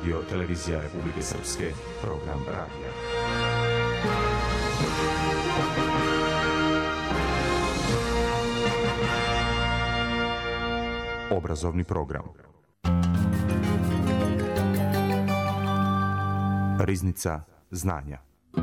Radio Televizija Republike Srpske, program radija. Obrazovni program. Riznica znanja.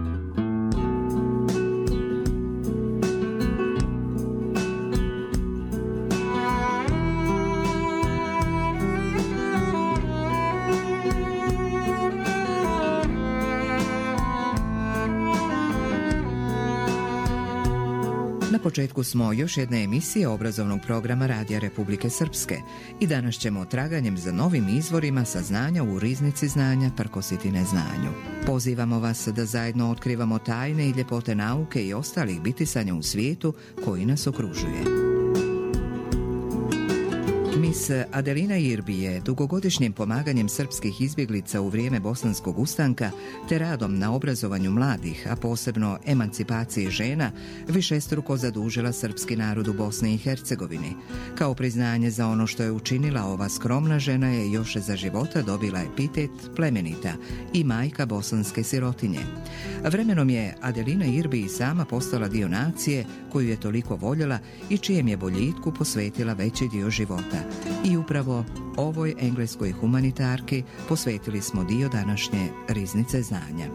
Na početku smo još jedne emisije obrazovnog programa Radija Republike Srpske i danas ćemo traganjem za novim izvorima saznanja u riznici znanja prkositi neznanju. Pozivamo vas da zajedno otkrivamo tajne i ljepote nauke i ostalih bitisanja u svijetu koji nas okružuje. Miss Adelina Irbi je dugogodišnjim pomaganjem srpskih izbjeglica u vrijeme Bosanskog ustanka te radom na obrazovanju mladih, a posebno emancipaciji žena, višestruko zadužila srpski narod u Bosni i Hercegovini. Kao priznanje za ono što je učinila, ova skromna žena je još za života dobila epitet plemenita i majka bosanske sirotinje. Vremenom je Adelina Irbi i sama postala dio nacije koju je toliko voljela i čijem je boljitku posvetila veći dio života. I upravo ovoj engleskoj humanitarki posvetili smo dio današnje riznice znanja.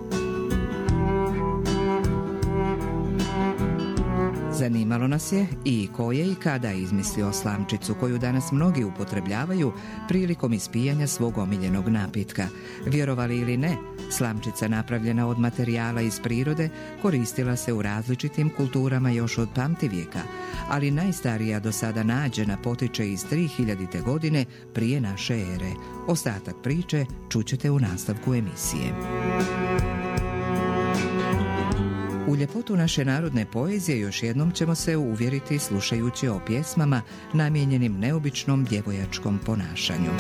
Zanimalo nas je i ko je i kada izmislio slamčicu koju danas mnogi upotrebljavaju prilikom ispijanja svog omiljenog napitka. Vjerovali ili ne, slamčica napravljena od materijala iz prirode koristila se u različitim kulturama još od pamtivijeka, ali najstarija do sada nađena potiče iz 3000. godine prije naše ere. Ostatak priče čućete u nastavku emisije. U ljepotu naše narodne poezije još jednom ćemo se uvjeriti slušajući o pjesmama namijenjenim neobičnom djevojačkom ponašanju.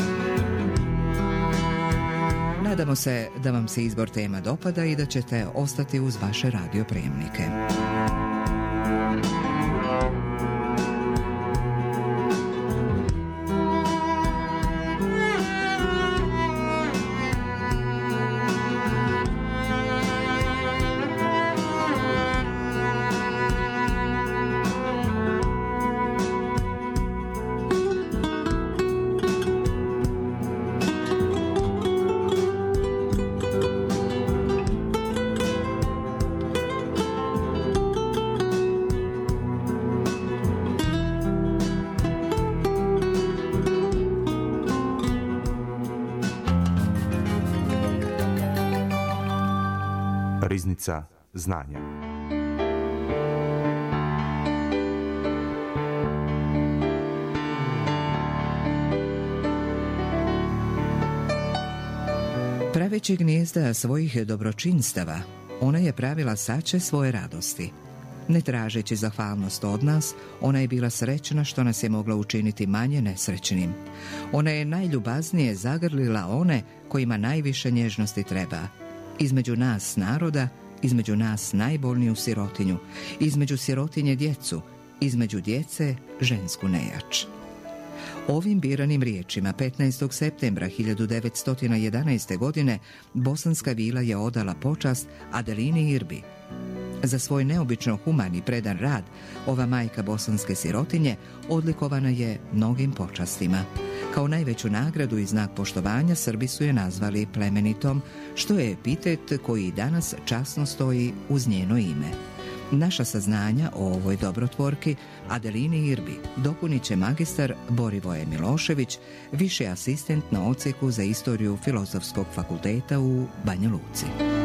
Nadamo se da vam se izbor tema dopada i da ćete ostati uz vaše radioprijemnike. Riznica znanja. Praveći gnijezda svojih dobročinstava, ona je pravila sače svoje radosti. Ne tražeći zahvalnost od nas, ona je bila srećna što nas je mogla učiniti manje nesrećnim. Ona je najljubaznije zagrlila one kojima najviše nježnosti treba. Između nas naroda, između nas najbolniju sirotinju, između sirotinje djecu, između djece žensku nejač. Ovim biranim riječima 15. septembra 1911. godine Bosanska vila je odala počast Adelini Irbi. Za svoj neobično human i predan rad, ova majka bosanske sirotinje odlikovana je mnogim počastima. Kao najveću nagradu i znak poštovanja Srbi su je nazvali plemenitom, što je epitet koji i danas časno stoji uz njeno ime. Naša saznanja o ovoj dobrotvorki Adelini Irbi dopunit će magistar Borivoje Milošević, viši asistent na odsjeku za istoriju Filozofskog fakulteta u Banja Luci.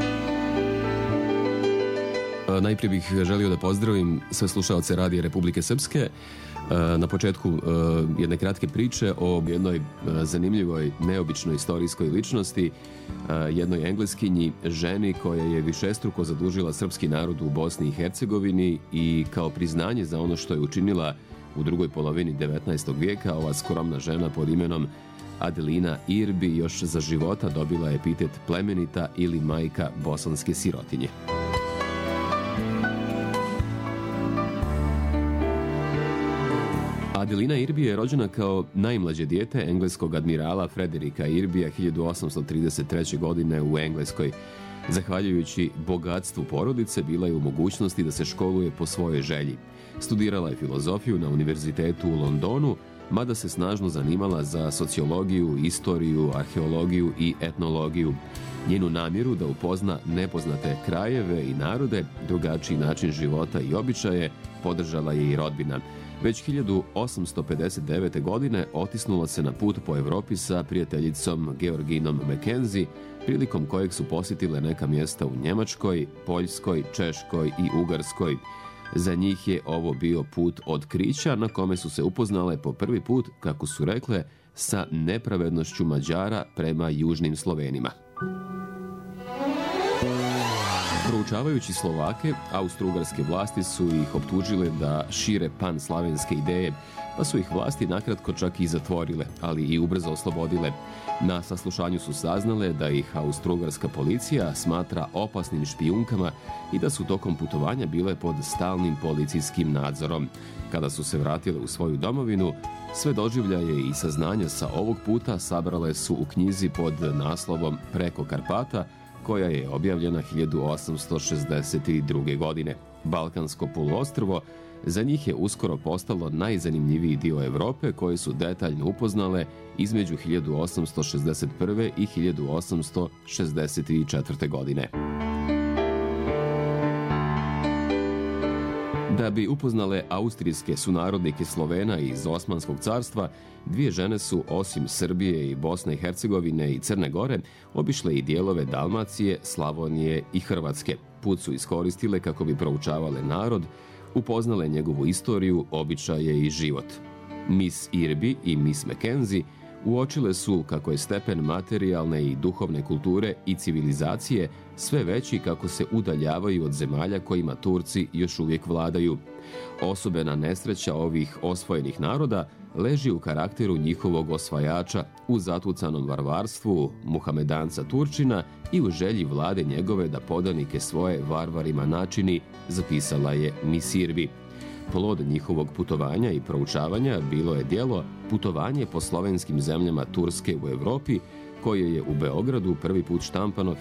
Najprije bih želio da pozdravim sve slušaoce Radija Republike Srpske. Na početku jedne kratke priče o jednoj zanimljivoj, neobičnoj istorijskoj ličnosti, jednoj engleskinji, ženi koja je višestruko zadužila srpski narod u Bosni i Hercegovini i kao priznanje za ono što je učinila u drugoj polovini 19. vijeka, ova skromna žena pod imenom Adelina Irbi još za života dobila epitet plemenita ili majka bosanske sirotinje. Adelina Irby je rođena kao najmlađe dijete engleskog admirala Frederika Irbija 1833. godine u Engleskoj. Zahvaljujući bogatstvu porodice, bila je u mogućnosti da se školuje po svojoj želji. Studirala je filozofiju na univerzitetu u Londonu, mada se snažno zanimala za sociologiju, istoriju, arheologiju i etnologiju. Njenu namjeru da upozna nepoznate krajeve i narode, drugačiji način života i običaje, podržala je i rodbina. Već 1859. godine otisnula se na put po Evropi sa prijateljicom Georginom Mackenzie, prilikom kojeg su posjetile neka mjesta u Njemačkoj, Poljskoj, Češkoj i Ugarskoj. Za njih je ovo bio put otkrića na kome su se upoznale po prvi put, kako su rekle, sa nepravednošću Mađara prema južnim Slovenima. Proučavajući Slovake, austrougarske vlasti su ih optužile da šire panslavenske ideje, pa su ih vlasti nakratko čak i zatvorile, ali i ubrzo oslobodile. Na saslušanju su saznale da ih austrougarska policija smatra opasnim špijunkama i da su tokom putovanja bile pod stalnim policijskim nadzorom. Kada su se vratile u svoju domovinu, sve doživljaje i saznanja sa ovog puta sabrale su u knjizi pod naslovom Preko Karpata, koja je objavljena 1862. godine. Balkansko poluostrvo za njih je uskoro postalo najzanimljiviji dio Evrope, koje su detaljno upoznale između 1861. i 1864. godine. Da bi upoznale austrijske sunarodnike Slovena iz Osmanskog carstva, dvije žene su, osim Srbije i Bosne i Hercegovine i Crne Gore, obišle i dijelove Dalmacije, Slavonije i Hrvatske. Put su iskoristile kako bi proučavale narod, upoznale njegovu istoriju, običaje i život. Miss Irby i Miss Mackenzie uočile su kako je stepen materijalne i duhovne kulture i civilizacije sve veći kako se udaljavaju od zemalja kojima Turci još uvijek vladaju. Osobena nesreća ovih osvojenih naroda leži u karakteru njihovog osvajača, u zatucanom varvarstvu Muhamedanca Turčina i u želji vlade njegove da podanike svoje varvarima načini, zapisala je Miss Irby. Plod njihovog putovanja i proučavanja bilo je djelo Putovanje po slovenskim zemljama Turske u Evropi, koje je u Beogradu prvi put štampano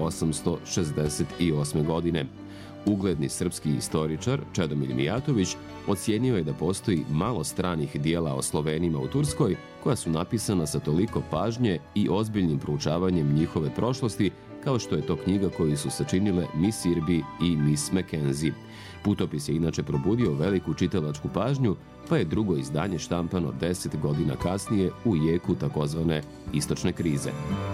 1868. godine. Ugledni srpski istoričar Čedomir Mijatović ocijenio je da postoji malo stranih dijela o Slovenima u Turskoj koja su napisana sa toliko pažnje i ozbiljnim proučavanjem njihove prošlosti, kao što je to knjiga koju su sačinile Miss Irby i Miss Mackenzie. Putopis je inače probudio veliku čitalačku pažnju, pa je drugo izdanje štampano 10 godina kasnije u jeku takozvane istočne krize.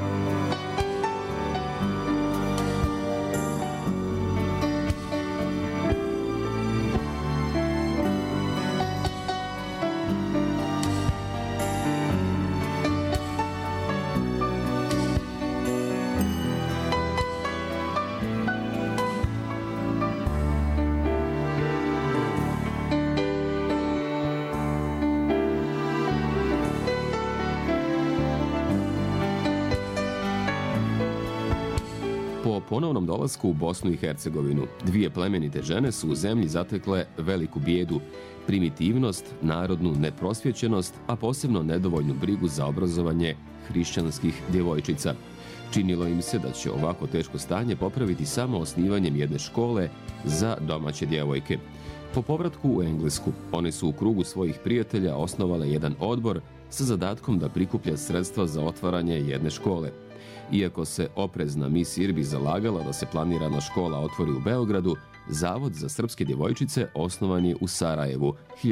Po ponovnom dolasku u Bosnu i Hercegovinu, dvije plemenite žene su u zemlji zatekle veliku bijedu, primitivnost, narodnu neprosvjećenost, a posebno nedovoljnu brigu za obrazovanje hrišćanskih djevojčica. Činilo im se da će ovako teško stanje popraviti samo osnivanjem jedne škole za domaće djevojke. Po povratku u Englesku, one su u krugu svojih prijatelja osnovale jedan odbor sa zadatkom da prikuplja sredstva za otvaranje jedne škole. Iako se oprezna Miss Irby zalagala da se planirana škola otvori u Beogradu, Zavod za srpske djevojčice osnovan je u Sarajevu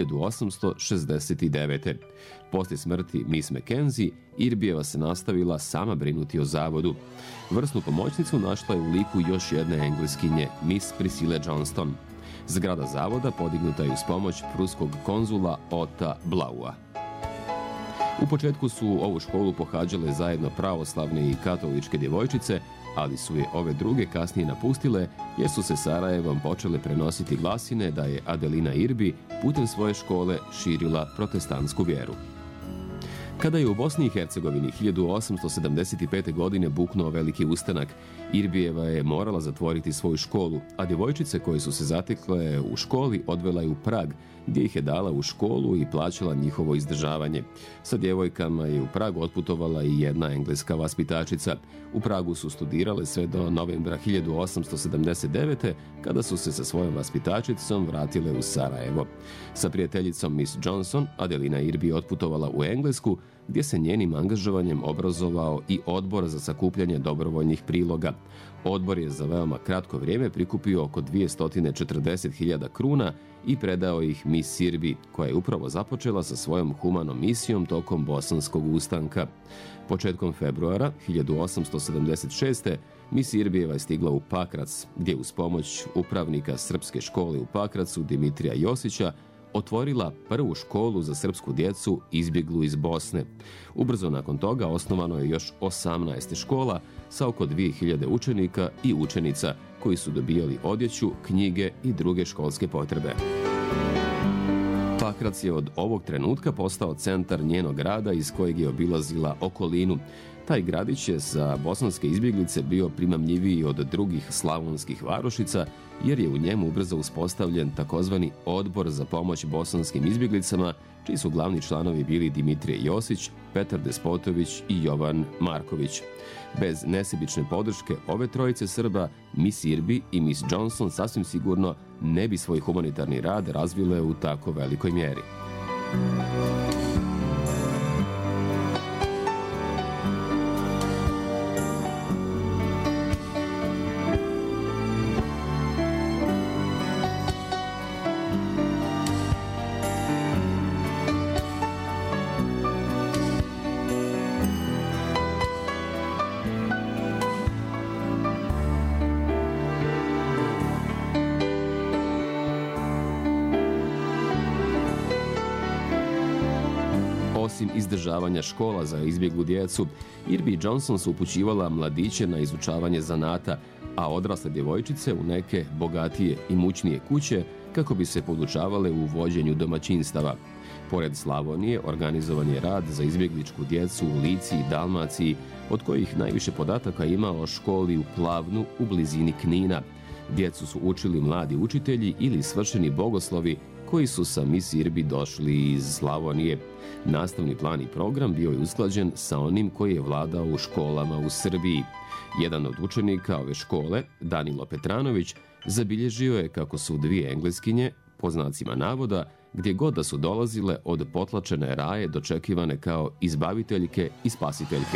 1869. Poslije smrti Miss Mackenzie, Irbijeva se nastavila sama brinuti o zavodu. Vrsnu pomoćnicu našla je u liku još jedne engleskinje, Miss Priscilla Johnston. Zgrada zavoda podignuta je uz pomoć pruskog konzula Ota Blaua. U početku su ovu školu pohađale zajedno pravoslavne i katoličke djevojčice, ali su je ove druge kasnije napustile jer su se Sarajevom počele prenositi glasine da je Adelina Irby putem svoje škole širila protestantsku vjeru. Kada je u Bosni i Hercegovini 1875. godine buknuo veliki ustanak, Irbijeva je morala zatvoriti svoju školu, a djevojčice koje su se zatekle u školi odvela je u Prag, gdje ih je dala u školu i plaćala njihovo izdržavanje. Sa djevojkama je u Prag otputovala i jedna engleska vaspitačica. U Pragu su studirale sve do novembra 1879. kada su se sa svojom vaspitačicom vratile u Sarajevo. Sa prijateljicom Miss Johnson, Adelina Irbi otputovala u Englesku, gdje se njenim angažovanjem obrazovao i odbor za sakupljanje dobrovoljnih priloga. Odbor je za veoma kratko vrijeme prikupio oko 240.000 kruna i predao ih Miss Irbi, koja je upravo započela sa svojom humanom misijom tokom Bosanskog ustanka. Početkom februara 1876. Miss Irbijeva je stigla u Pakrac, gdje uz pomoć upravnika srpske škole u Pakracu, Dimitrija Josića, otvorila prvu školu za srpsku djecu izbjeglu iz Bosne. Ubrzo nakon toga osnovano je još 18 škola sa oko 2000 učenika i učenica koji su dobijali odjeću, knjige i druge školske potrebe. Pakrac je od ovog trenutka postao centar njenog grada iz kojeg je obilazila okolinu. Taj gradić je za bosanske izbjeglice bio primamljiviji od drugih slavonskih varošica, jer je u njemu ubrzo uspostavljen takozvani Odbor za pomoć bosanskim izbjeglicama, čiji su glavni članovi bili Dimitrije Josić, Petar Despotović i Jovan Marković. Bez nesebične podrške ove trojice Srba, Miss Irbi i Miss Johnson sasvim sigurno ne bi svoj humanitarni rad razvile u tako velikoj mjeri. Osim izdržavanja škola za izbjeglu djecu, Irbi i Johnson su upućivala mladiće na izučavanje zanata, a odrasle djevojčice u neke bogatije i mućnije kuće kako bi se podučavale u vođenju domaćinstava. Pored Slavonije, organizovan je rad za izbjegličku djecu u Lici i Dalmaciji, od kojih najviše podataka ima o školi u Plavnu u blizini Knina. Djecu su učili mladi učitelji ili svršeni bogoslovi koji su sa Miss Irbi došli iz Slavonije. Nastavni plan i program bio je usklađen sa onim koji je vladao u školama u Srbiji. Jedan od učenika ove škole, Danilo Petranović, zabilježio je kako su dvije engleskinje, po znacima navoda, gdje god da su dolazile od potlačene raje dočekivane kao izbaviteljke i spasiteljke.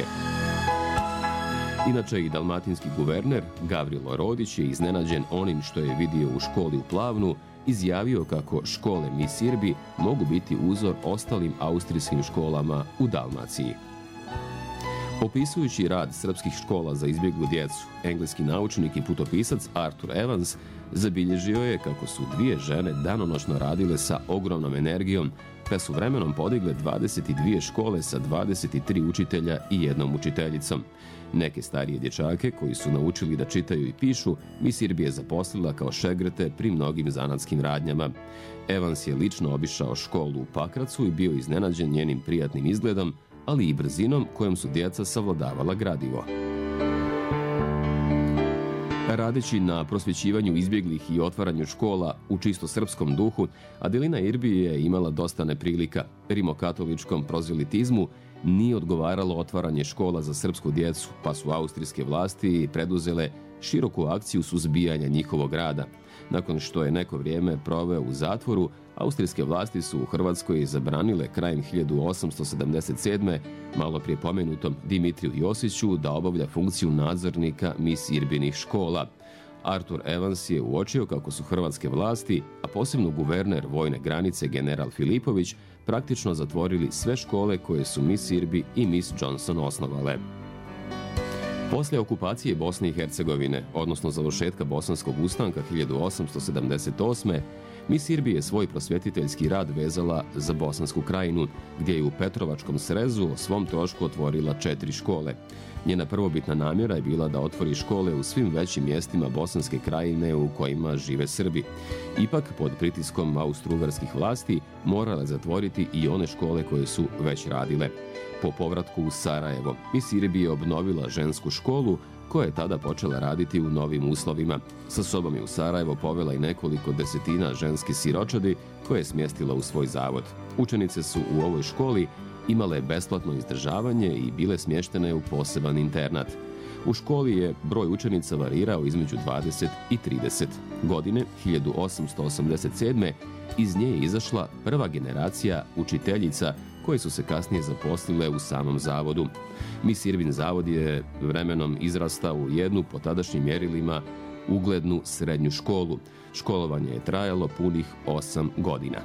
Inače i dalmatinski guverner Gavrilo Rodić je iznenađen onim što je vidio u školi u Plavnu, izjavio kako škole Miss Irbi mogu biti uzor ostalim austrijskim školama u Dalmaciji. Opisujući rad srpskih škola za izbjeglu djecu, engleski naučnik i putopisac Arthur Evans zabilježio je kako su dvije žene danonoćno radile sa ogromnom energijom, pa su vremenom podigle 22 škole sa 23 učitelja i jednom učiteljicom. Neke starije dječake koji su naučili da čitaju i pišu, Miss Irbi je zaposlila kao šegrete pri mnogim zanatskim radnjama. Evans je lično obišao školu u Pakracu i bio iznenađen njenim prijatnim izgledom, ali i brzinom kojom su djeca savladavala gradivo. Radeći na prosvjećivanju izbjeglih i otvaranju škola u čisto srpskom duhu, Adelina Irbi je imala dosta neprilika. Rimokatoličkom prozelitizmu nije odgovaralo otvaranje škola za srpsku djecu, pa su austrijske vlasti preduzele široku akciju suzbijanja njihovog rada. Nakon što je neko vrijeme proveo u zatvoru, austrijske vlasti su u Hrvatskoj zabranile krajem 1877. malo prije pomenutom Dimitriju Josiću da obavlja funkciju nadzornika Miss Irbinih škola. Arthur Evans je uočio kako su hrvatske vlasti, a posebno guverner vojne granice general Filipović, praktično zatvorili sve škole koje su Miss Irbi i Miss Johnson osnovale. Poslije okupacije Bosne i Hercegovine, odnosno završetka Bosanskog ustanka 1878. Miss Irbi je svoj prosvjetiteljski rad vezala za Bosansku krajinu, gdje je u Petrovačkom srezu o svom trošku otvorila 4 škole. Njena prvobitna namjera je bila da otvori škole u svim većim mjestima Bosanske krajine u kojima žive Srbi. Ipak, pod pritiskom austro-ugarskih vlasti, morala je zatvoriti i one škole koje su već radile. Po povratku u Sarajevo, Miss Irbi je obnovila žensku školu, koja je tada počela raditi u novim uslovima. Sa sobom je u Sarajevo povela i nekoliko desetina ženskih siročadi koje je smjestila u svoj zavod. Učenice su u ovoj školi imale besplatno izdržavanje i bile smještene u poseban internat. U školi je broj učenica varirao između 20 i 30. Godine 1887. iz nje je izašla prva generacija učiteljica koje su se kasnije zaposlile u samom zavodu. Miss Irbin zavod je vremenom izrastao u jednu, po tadašnjim mjerilima, uglednu srednju školu. Školovanje je trajalo punih 8 godina.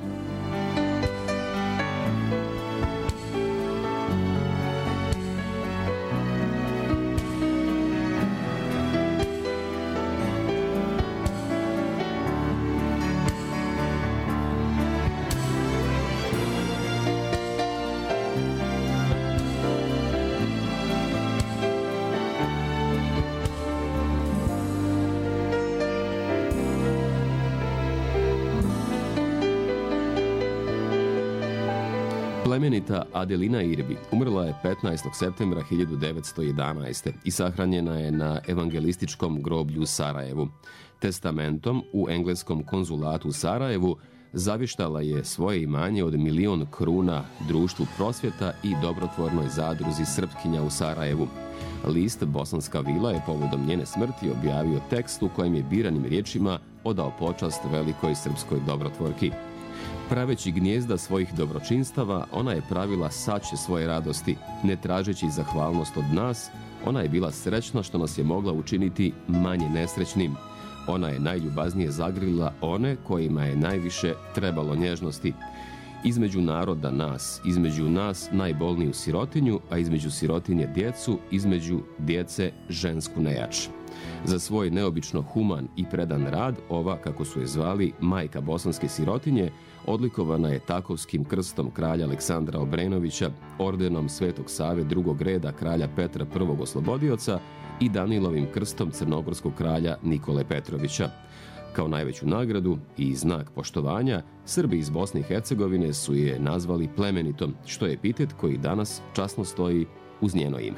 Plemenita Adelina Irbi umrla je 15. septembra 1911. i sahranjena je na evangelističkom groblju u Sarajevu. Testamentom u engleskom konzulatu u Sarajevu zavištala je svoje imanje od 1.000.000 kruna društvu prosvjeta i dobrotvornoj zadruzi Srpkinja u Sarajevu. List Bosanska vila je povodom njene smrti objavio tekst u kojem je biranim riječima odao počast velikoj srpskoj dobrotvorki. Praveći gnijezda svojih dobročinstava, ona je pravila sače svoje radosti. Ne tražeći zahvalnost od nas, ona je bila srećna što nas je mogla učiniti manje nesrećnim. Ona je najljubaznije zagrlila one kojima je najviše trebalo nježnosti. Između naroda nas, između nas najbolniju sirotinju, a između sirotinje djecu, između djece žensku nejač. Za svoj neobično human i predan rad, ova, kako su je zvali, majka bosanske sirotinje, odlikovana je Takovskim krstom kralja Aleksandra Obrenovića, ordenom Svetog Save drugog reda kralja Petra I. Oslobodioca i Danilovim krstom crnogorskog kralja Nikole Petrovića. Kao najveću nagradu i znak poštovanja, Srbi iz Bosne i Hercegovine su je nazvali plemenitom, što je epitet koji danas časno stoji uz njeno ime.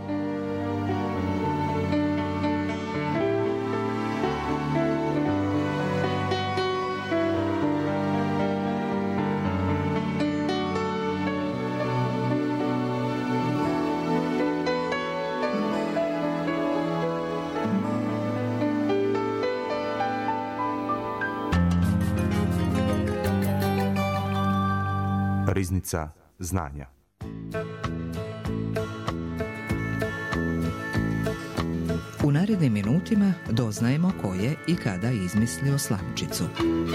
Riznica znanja. U narednim minutima doznajemo ko je i kada izmislio slamčicu.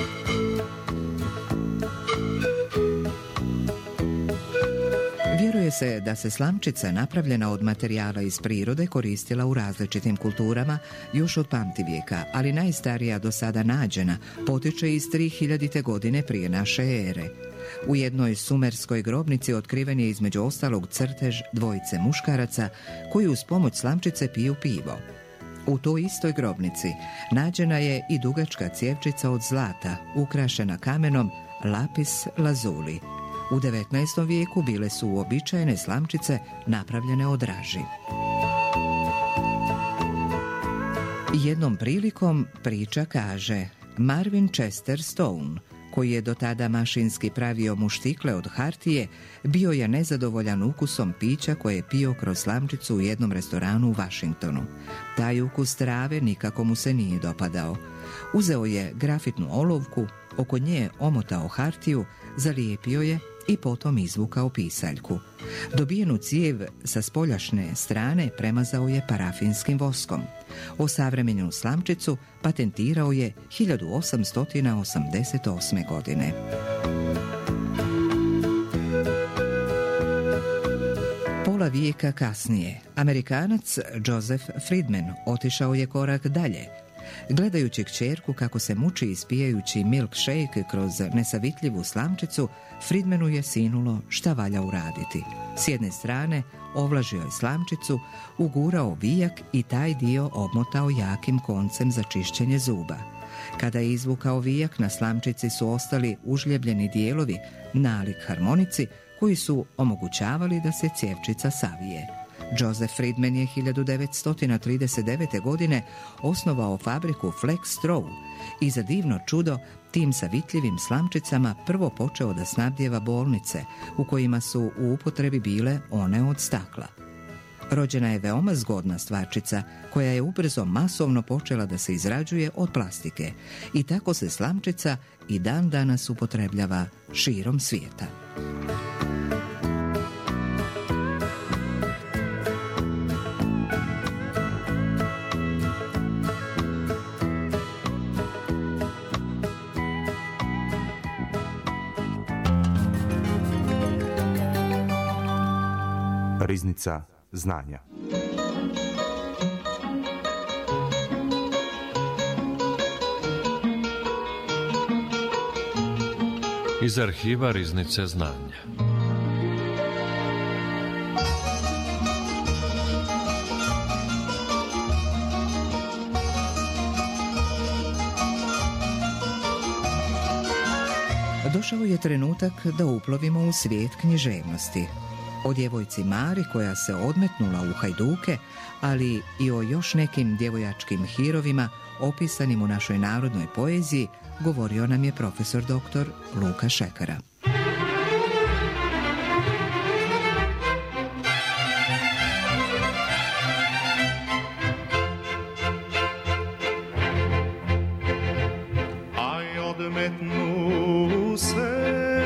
Vjeruje se da se slamčica napravljena od materijala iz prirode koristila u različitim kulturama još od pamtivijeka, ali najstarija do sada nađena potiče iz 3000. godine prije naše ere. U jednoj sumerskoj grobnici otkriven je između ostalog crtež dvojice muškaraca koji uz pomoć slamčice piju pivo. U toj istoj grobnici nađena je i dugačka cijevčica od zlata, ukrašena kamenom lapis lazuli. U 19. vijeku bile su uobičajene slamčice napravljene od raži. Jednom prilikom priča kaže Marvin Chester Stone, koji je do tada mašinski pravio muštikle od hartije, bio je nezadovoljan ukusom pića koje je pio kroz slamčicu u jednom restoranu u Washingtonu. Taj ukus trave nikako mu se nije dopadao. Uzeo je grafitnu olovku, oko nje omotao hartiju, zalijepio je i potom izvukao pisaljku. Dobijenu cijev sa spoljašnje strane premazao je parafinskim voskom. Osavremenu slamčicu patentirao je 1888. godine. Pola vijeka kasnije, Amerikanac Joseph Friedman otišao je korak dalje. Gledajući kćerku kako se muči ispijajući milkshake kroz nesavitljivu slamčicu, Friedmanu je sinulo šta valja uraditi. S jedne strane ovlažio je slamčicu, ugurao vijak i taj dio obmotao jakim koncem za čišćenje zuba. Kada je izvukao vijak, na slamčici su ostali užljebljeni dijelovi, nalik harmonici, koji su omogućavali da se cjevčica savije. Joseph Friedman je 1939. godine osnovao fabriku Flex Straw i za divno čudo tim savitljivim slamčicama prvo počeo da snabdijeva bolnice u kojima su u upotrebi bile one od stakla. Rođena je veoma zgodna stvarčica koja je ubrzo masovno počela da se izrađuje od plastike i tako se slamčica i dan danas upotrebljava širom svijeta. Riznica znanja. Iz arhiva Riznice znanja. Došao je trenutak da uplovimo u svijet književnosti. O djevojci Mari koja se odmetnula u hajduke, ali i o još nekim djevojačkim hirovima opisanim u našoj narodnoj poeziji govorio nam je profesor dr. Luka Šekara. Aj odmetnu se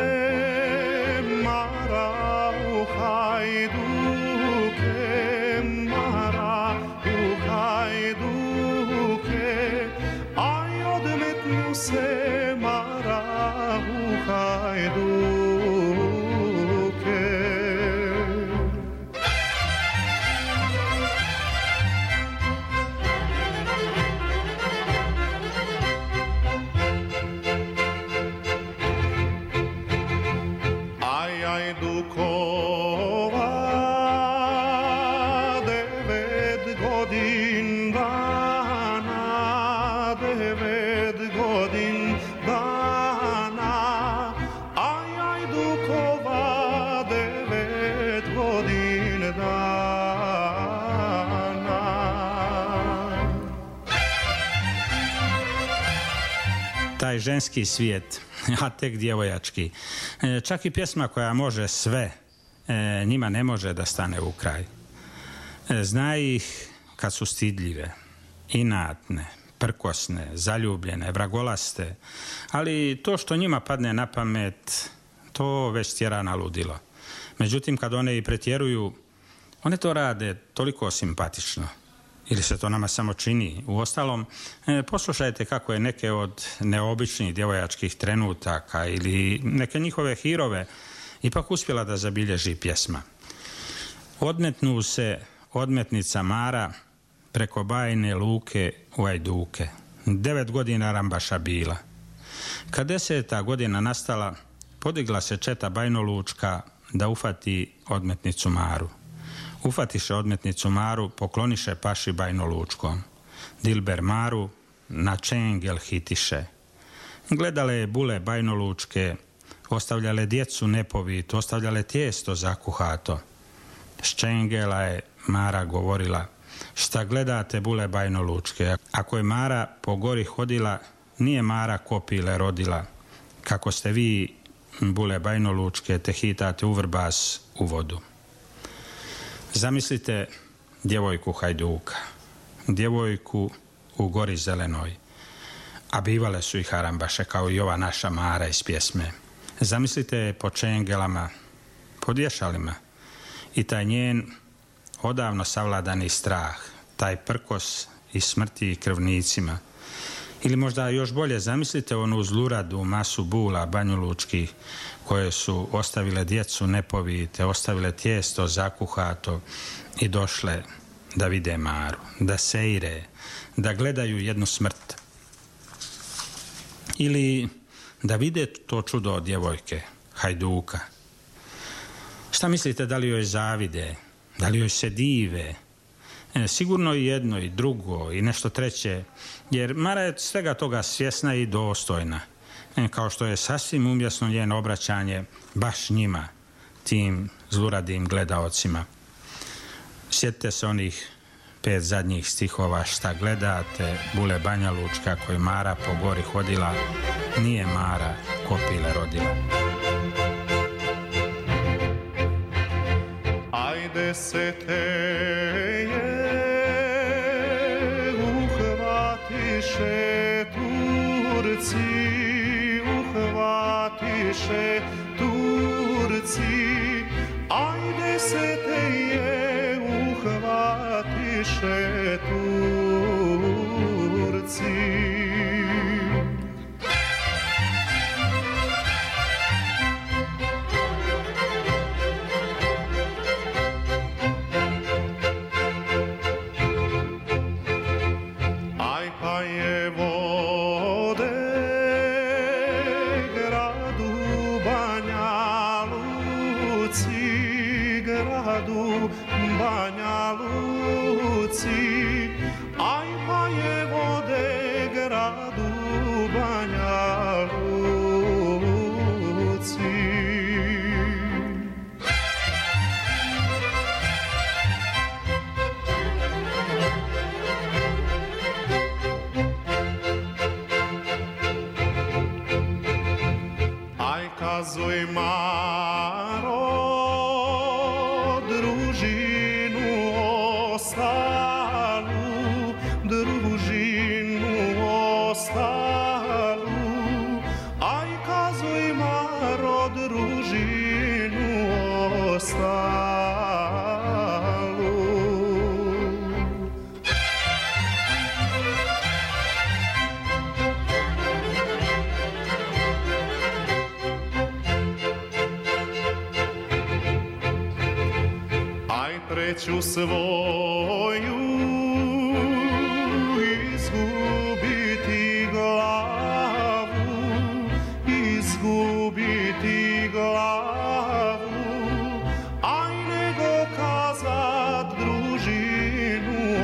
Mara u hajduke, Mara u hajduke, aj odmetnu se Mara u hajduke. Hajdukova 9 godin dana, 9 godin dana, aj Hajdukova 9 godin dana. Taj ženski svijet, a tek djevojački. Čak i pjesma koja može sve, njima ne može da stane u kraj. Zna ih kad su stidljive, inatne, prkosne, zaljubljene, vragolaste, ali to što njima padne na pamet, to već tjera na ludilo. Međutim, kad one i pretjeruju, one to rade toliko simpatično. Ili se to nama samo čini. Uostalom, poslušajte kako je neke od neobičnih djevojačkih trenutaka ili neke njihove hirove ipak uspjela da zabilježi pjesma. Odmetnu se odmetnica Mara preko bajne luke u Hajduke. 9 godina rambaša bila. Kad 10. godina nastala, podigla se četa bajnolučka da ufati odmetnicu Maru. Ufatiše odmetnicu Maru, pokloniše paši bajnolučkom. Dilber Maru na čengel hitiše. Gledale je bule bajnolučke, ostavljale djecu nepovit, ostavljale tijesto zakuhato. S čengela je Mara govorila: šta gledate bule bajnolučke? Ako je Mara po gori hodila, nije Mara kopile rodila. Kako ste vi, bule bajnolučke, te hitate u vrbas u vodu. Zamislite djevojku Hajduka, djevojku u gori zelenoj, a bivale su i harambaše kao i ova naša Mara iz pjesme. Zamislite po čengelama, pod vješalima i taj njen odavno savladani strah, taj prkos i smrti i krvnicima. Ili možda još bolje zamislite onu zluradu masu bula banjolučkih koje su ostavile djecu nepovite, ostavile tijesto zakuhato i došle da vide Maru, da seire, da gledaju jednu smrt. Ili da vide to čudo od djevojke, hajduka. Šta mislite, da li joj zavide, da li joj se dive? Sigurno i jedno i drugo i nešto treće, jer Mara je svega toga svjesna i dostojna, kao što je sasvim umjesno njeno obraćanje baš njima, tim zluradim gledaocima. Sjetite se onih 5 zadnjih stihova: šta gledate, bule Banja Lučka, koji Mara po gori hodila, nije Mara kopile rodila. Ajde se teje uhvatiše Turci, uhvatiše Turci, ajde se teje uhvatiše Turci. Banja Luci, aj pa je vode gradu Banja Luci. Aj kazuj Maro, družinu ostalu, aj kazuj Maro, družinu ostalu. Aj treću svoju izgubiti glavu, aj nego kazat družinu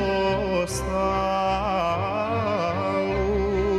ostalu.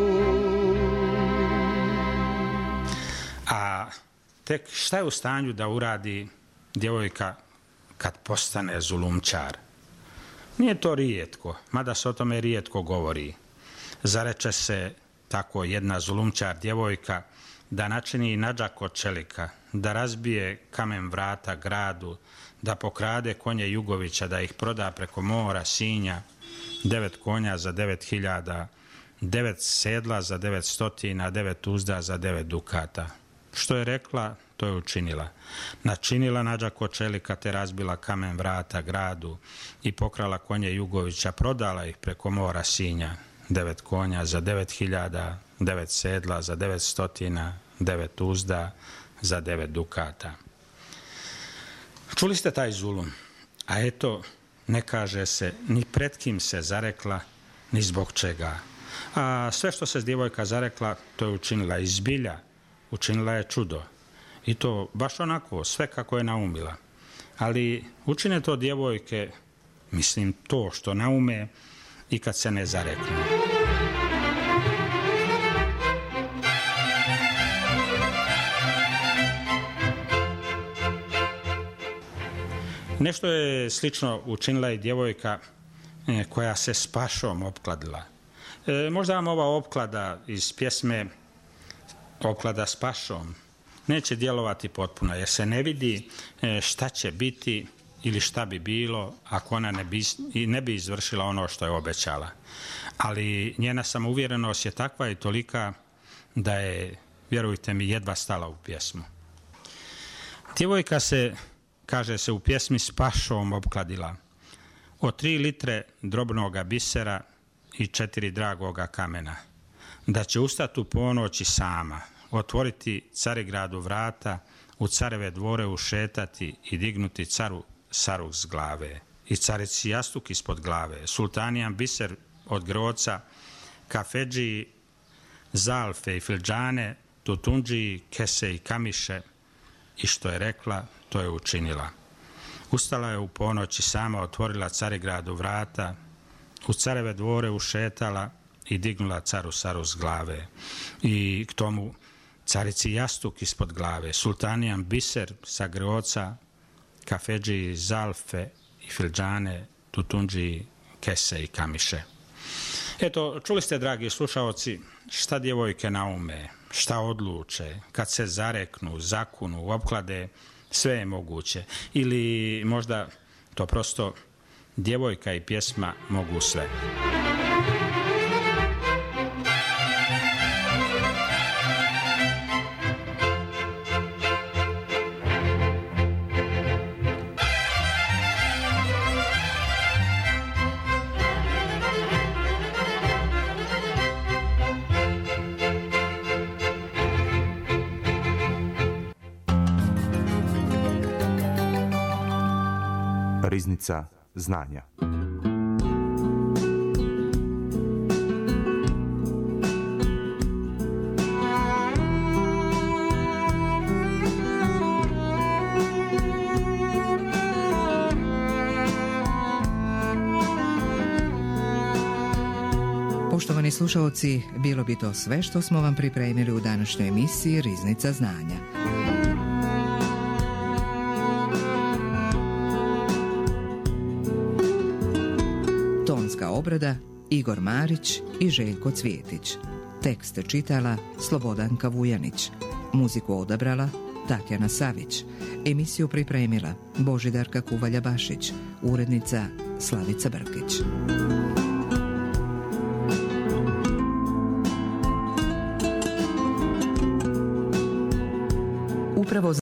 A tek šta je u stanju da uradi djevojka kad postane zulumčar? Nije to rijetko, mada se o tome rijetko govori. Zareče se tako jedna zulumčar djevojka da načini nadžak od čelika, da razbije kamen vrata gradu, da pokrade konje Jugovića, da ih proda preko mora, Sinja, 9 konja za 9.000, 9 sedla za 900, 9 uzda za 9 dukata. Što je rekla, to je učinila. Načinila nadžak od čelika, te razbila kamen vrata gradu i pokrala konje Jugovića, prodala ih preko mora, Sinja, 9 konja za 9.000, 9 sedla za 900, 9 uzda za 9 dukata. Čuli ste taj zulum, a eto, ne kaže se ni pred kim se zarekla, ni zbog čega. A sve što se s djevojka zarekla, to je učinila i zbilja, učinila je čudo. I to baš onako, sve kako je naumila. Ali učine to djevojke, mislim to što naume, i kad se ne zareknu. Nešto je slično učinila i djevojka koja se s pašom opkladila. Možda vam ova opklada iz pjesme Opklada s pašom neće djelovati potpuno, jer se ne vidi šta će biti ili šta bi bilo ako ona ne bi izvršila ono što je obećala. Ali njena samouvjerenost je takva i tolika da je, vjerujte mi, jedva stala u pjesmu. Djevojka se, kaže se u pjesmi, s pašom opkladila od 3 litre drobnoga bisera i 4 dragoga kamena, da će ustati u ponoći sama, otvoriti Carigradu vrata, u careve dvore ušetati i dignuti caru saruk s glave. i carici jastuk ispod glave, sultanijan biser od groca, kafedžiji, zalfe i filđane, tutundžiji, kese i kamiše, i što je rekla, to je učinila. Ustala je u ponoć i sama otvorila Carigradu vrata, u careve dvore ušetala i dignula caru Saru s glave. I k tomu carici jastuk ispod glave, sultanijan biser sa groca, kafedžiji, zalfe i filđane, tutundžiji, kese i kamiše. Eto, čuli ste, dragi slušaoci, šta djevojke naume, šta odluče, kad se zareknu, zakunu, opklade, sve je moguće. Ili možda to prosto djevojka i pjesma mogu sve. Riznica znanja. Poštovani slušalci, bilo bi to sve što smo vam pripremili u današnjoj emisiji Riznica znanja. Tonska obrada Igor Marić i Željko Cvjetić. Tekst čitala Slobodanka Vujanić. Muziku odabrala Tatjana Savić. Emisiju pripremila Božidarka Kuvalja-Bašić. Urednica Slavica Brkić. Upravo